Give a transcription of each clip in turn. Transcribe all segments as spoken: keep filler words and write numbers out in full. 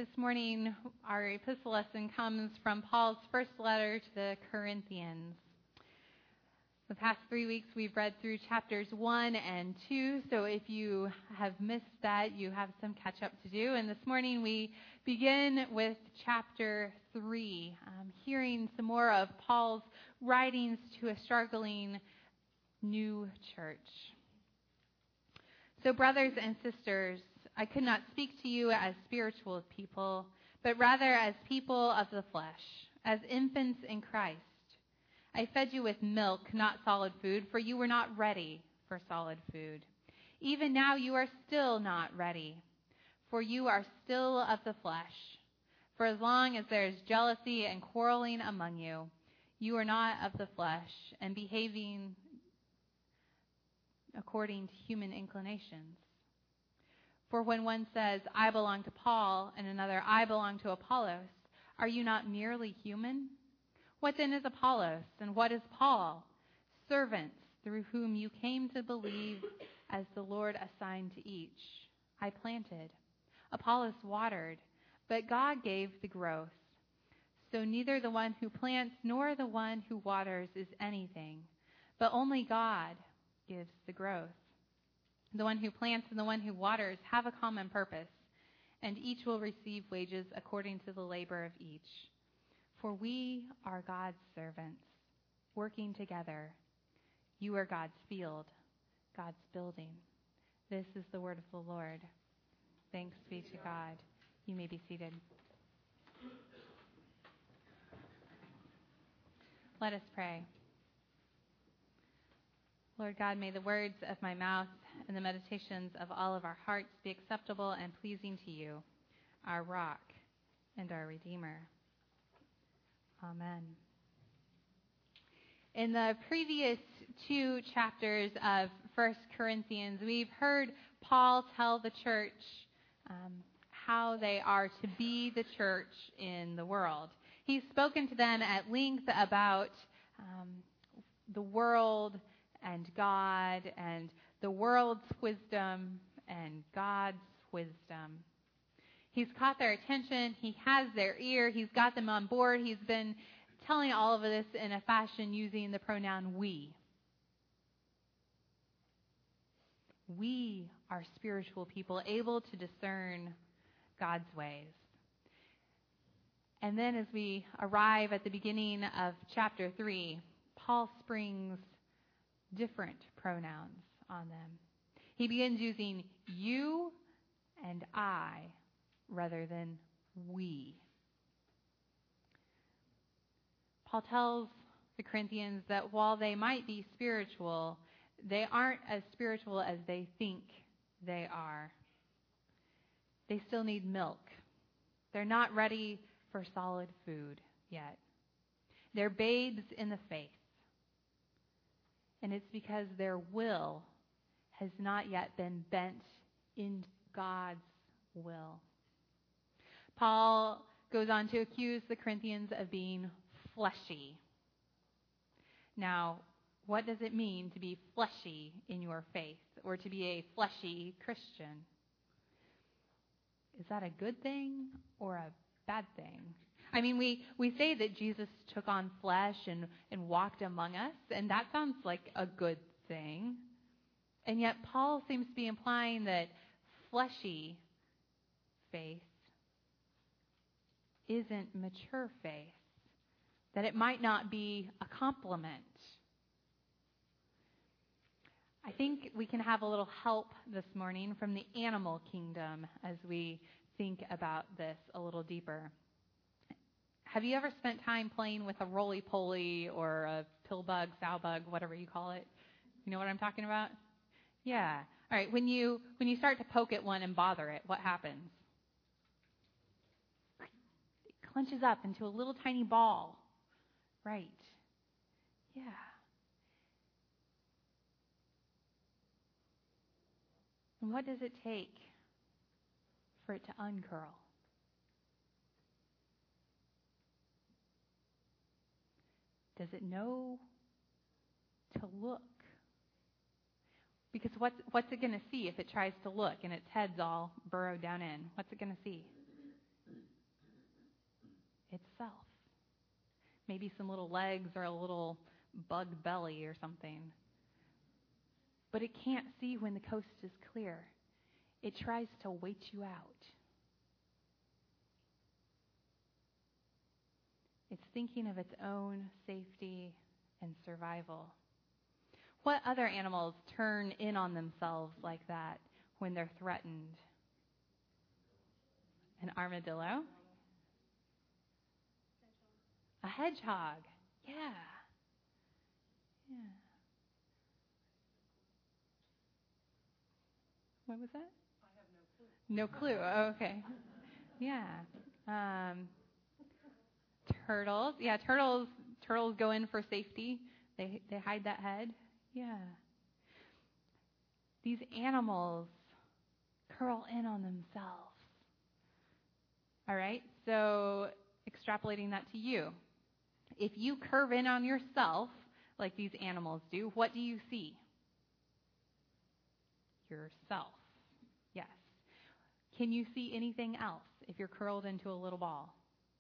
This morning, our epistle lesson comes from Paul's first letter to the Corinthians. The past three weeks, we've read through chapters one and two, so if you have missed that, you have some catch up to do. And this morning, we begin with chapter three, um, hearing some more of Paul's writings to a struggling new church. So, brothers and sisters, I could not speak to you as spiritual people, but rather as people of the flesh, as infants in Christ. I fed you with milk, not solid food, for you were not ready for solid food. Even now you are still not ready, for you are still of the flesh. For as long as there is jealousy and quarreling among you, you are not of the flesh and behaving according to human inclinations. For when one says, I belong to Paul, and another, I belong to Apollos, are you not merely human? What then is Apollos, and what is Paul? Servants through whom you came to believe as the Lord assigned to each. I planted, Apollos watered, but God gave the growth. So neither the one who plants nor the one who waters is anything, but only God gives the growth. The one who plants and the one who waters have a common purpose, and each will receive wages according to the labor of each. For we are God's servants, working together. You are God's field, God's building. This is the word of the Lord. Thanks be to God. You may be seated. Let us pray. Lord God, may the words of my mouth and the meditations of all of our hearts be acceptable and pleasing to you, our rock and our Redeemer. Amen. In the previous two chapters of First Corinthians, we've heard Paul tell the church um, how they are to be the church in the world. He's spoken to them at length about um, the world and God and the world's wisdom and God's wisdom. He's caught their attention. He has their ear. He's got them on board. He's been telling all of this in a fashion using the pronoun we. We are spiritual people, able to discern God's ways. And then as we arrive at the beginning of chapter three, Paul springs different pronouns on them. He begins using you and I rather than we. Paul tells the Corinthians that while they might be spiritual, they aren't as spiritual as they think they are. They still need milk. They're not ready for solid food yet. They're babes in the faith. And it's because their will has not yet been bent in God's will. Paul goes on to accuse the Corinthians of being fleshy. Now, what does it mean to be fleshy in your faith or to be a fleshy Christian? Is that a good thing or a bad thing? I mean, we, we say that Jesus took on flesh and, and walked among us, and that sounds like a good thing. And yet Paul seems to be implying that fleshy faith isn't mature faith, that it might not be a compliment. I think we can have a little help this morning from the animal kingdom as we think about this a little deeper. Have you ever spent time playing with a roly-poly or a pill bug, sow bug, whatever you call it? You know what I'm talking about? Yeah. All right. When you when you start to poke at one and bother it, what happens? It clenches up into a little tiny ball. Right. Yeah. And what does it take for it to uncurl? Does it know to look? Because what's, what's it going to see if it tries to look and its head's all burrowed down in? What's it going to see? maybe some little legs or a little bug belly or something. But it can't see when the coast is clear. It tries to wait you out. It's thinking of its own safety and survival. What other animals turn in on themselves like that when they're threatened? An armadillo? A hedgehog. Yeah. Yeah. What was that? I have no clue. No clue. Oh, okay. Yeah. Um, turtles. Yeah, turtles. Turtles go in for safety. They they hide that head. Yeah. These animals curl in on themselves. All right. So extrapolating that to you, if you curve in on yourself like these animals do, what do you see? Yourself. Yes. Can you see anything else if you're curled into a little ball?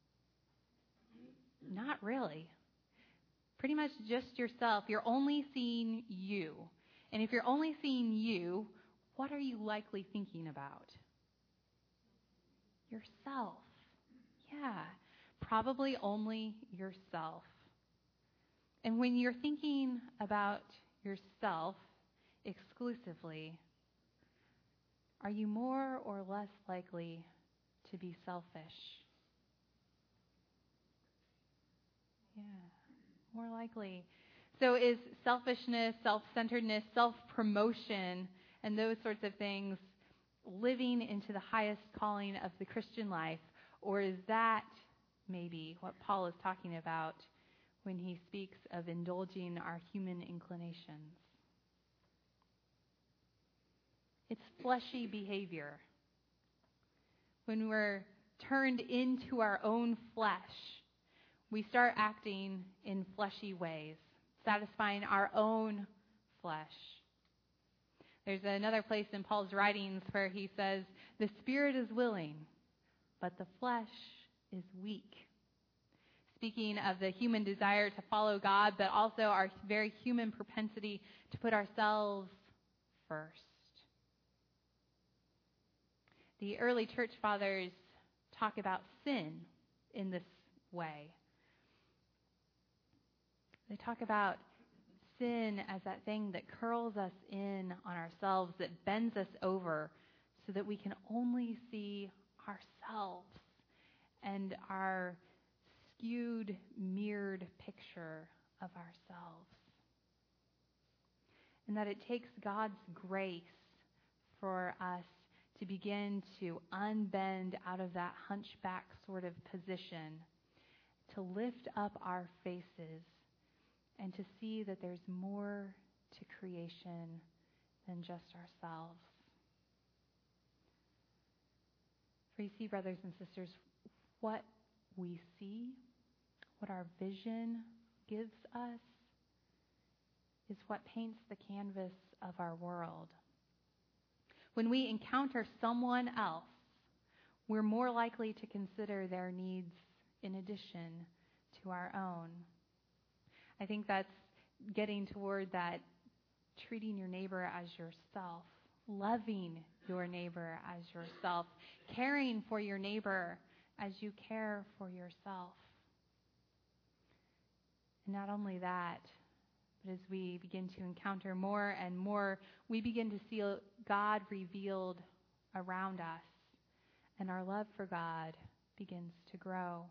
Not really. Pretty much just yourself. You're only seeing you. And if you're only seeing you, what are you likely thinking about? Yourself. Yeah. Probably only yourself. And when you're thinking about yourself exclusively, are you more or less likely to be selfish? Yeah, more likely. So is selfishness, self-centeredness, self-promotion, and those sorts of things living into the highest calling of the Christian life? Or is that maybe what Paul is talking about when he speaks of indulging our human inclinations? It's fleshy behavior. When we're turned into our own flesh, we start acting in fleshy ways, satisfying our own flesh. There's another place in Paul's writings where he says, the spirit is willing, but the flesh is weak. Speaking of the human desire to follow God, but also our very human propensity to put ourselves first. The early church fathers talk about sin in this way. They talk about sin as that thing that curls us in on ourselves, that bends us over so that we can only see ourselves and our skewed, mirrored picture of ourselves. And that it takes God's grace for us to begin to unbend out of that hunchback sort of position, to lift up our faces and to see that there's more to creation than just ourselves. For you see, brothers and sisters, what we see, what our vision gives us, is what paints the canvas of our world. When we encounter someone else, we're more likely to consider their needs in addition to our own. I think that's getting toward that treating your neighbor as yourself, loving your neighbor as yourself, caring for your neighbor as you care for yourself. And not only that, but as we begin to encounter more and more, we begin to see God revealed around us, and our love for God begins to grow.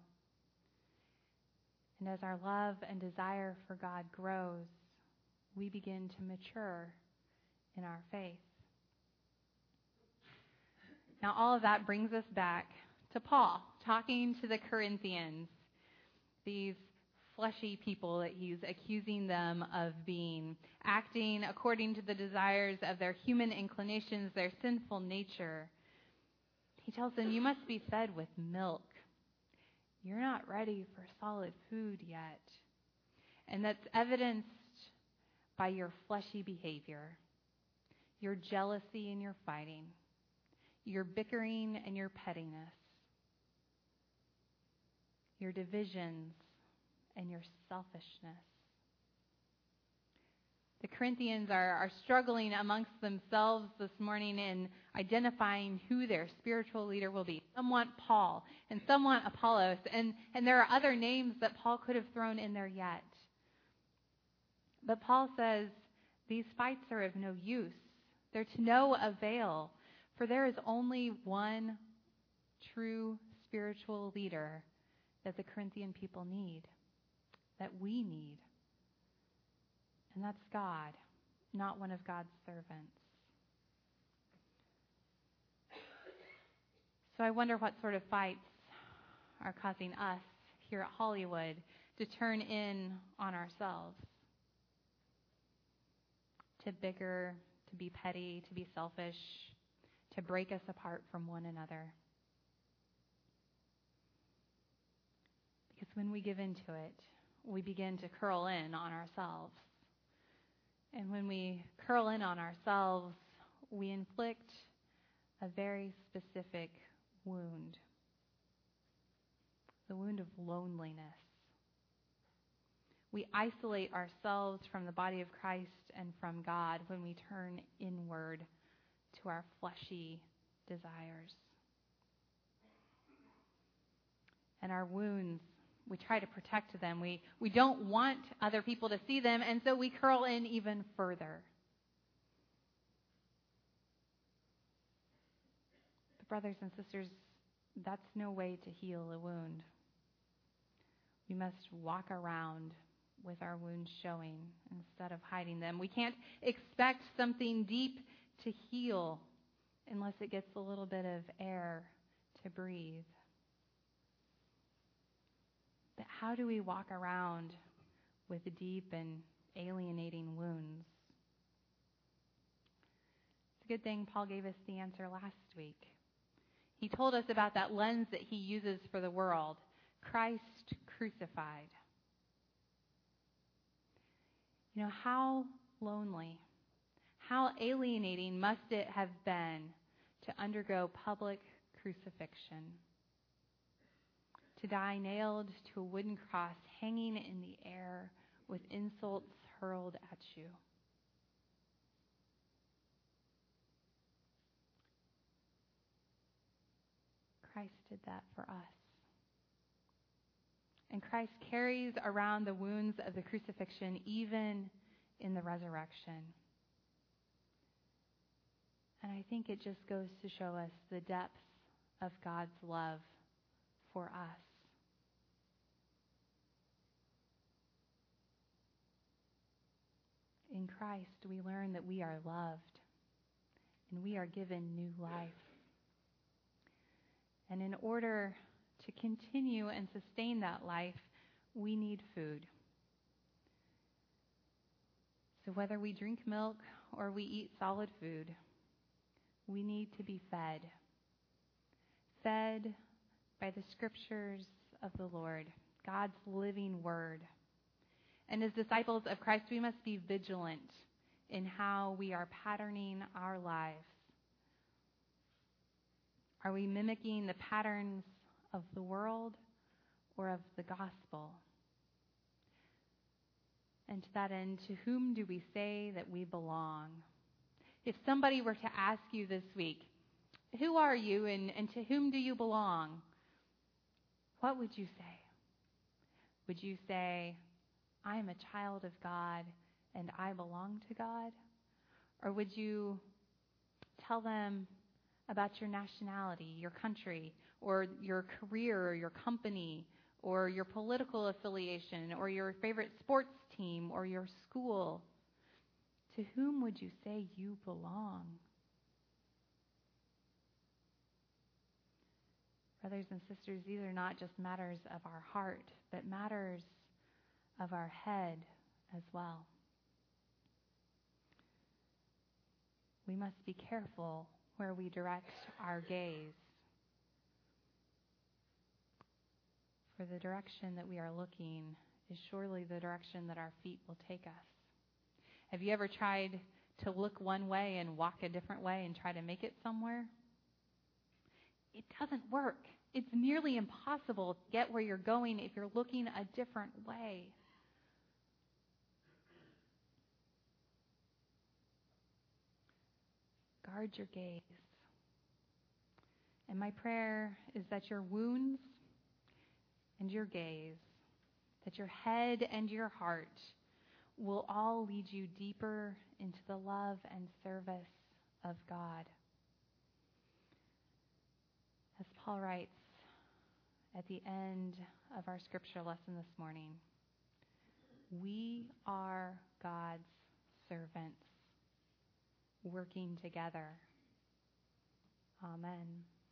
And as our love and desire for God grows, we begin to mature in our faith. Now, all of that brings us back to Paul, talking to the Corinthians, these fleshy people that he's accusing them of being, acting according to the desires of their human inclinations, their sinful nature. He tells them, you must be fed with milk. You're not ready for solid food yet. And that's evidenced by your fleshy behavior, your jealousy and your fighting, your bickering and your pettiness, your divisions and your selfishness. The Corinthians are, are struggling amongst themselves this morning in identifying who their spiritual leader will be. Some want Paul, and some want Apollos, and, and there are other names that Paul could have thrown in there yet. But Paul says, these fights are of no use. They're to no avail, for there is only one true spiritual leader that the Corinthian people need, that we need. And that's God, not one of God's servants. So I wonder what sort of fights are causing us here at Hollywood to turn in on ourselves, to bicker, to be petty, to be selfish, to break us apart from one another. Because when we give into it, we begin to curl in on ourselves. And when we curl in on ourselves, we inflict a very specific wound. The wound of loneliness. We isolate ourselves from the body of Christ and from God when we turn inward to our fleshy desires. And our wounds, we try to protect them. We, we don't want other people to see them, and so we curl in even further. But brothers and sisters, that's no way to heal a wound. We must walk around with our wounds showing instead of hiding them. We can't expect something deep to heal unless it gets a little bit of air to breathe. But how do we walk around with deep and alienating wounds? It's a good thing Paul gave us the answer last week. He told us about that lens that he uses for the world, Christ crucified. You know, how lonely, how alienating must it have been to undergo public crucifixion? To die nailed to a wooden cross hanging in the air with insults hurled at you. Christ did that for us. And Christ carries around the wounds of the crucifixion even in the resurrection. And I think it just goes to show us the depth of God's love for us. In Christ, we learn that we are loved and we are given new life. And in order to continue and sustain that life, we need food. So whether we drink milk or we eat solid food, we need to be fed. Fed by the scriptures of the Lord, God's living word. And as disciples of Christ, we must be vigilant in how we are patterning our lives. Are we mimicking the patterns of the world or of the gospel? And to that end, to whom do we say that we belong? If somebody were to ask you this week, who are you and, and to whom do you belong? What would you say? Would you say, I am a child of God and I belong to God? Or would you tell them about your nationality, your country, or your career, or your company, or your political affiliation, or your favorite sports team, or your school? To whom would you say you belong? Brothers and sisters, these are not just matters of our heart, but matters of our head as well. We must be careful where we direct our gaze. For the direction that we are looking is surely the direction that our feet will take us. Have you ever tried to look one way and walk a different way and try to make it somewhere? It doesn't work. It's nearly impossible to get where you're going if you're looking a different way. Guard your gaze. And my prayer is that your wounds and your gaze, that your head and your heart will all lead you deeper into the love and service of God. As Paul writes at the end of our scripture lesson this morning, we are God's servants working together. Amen.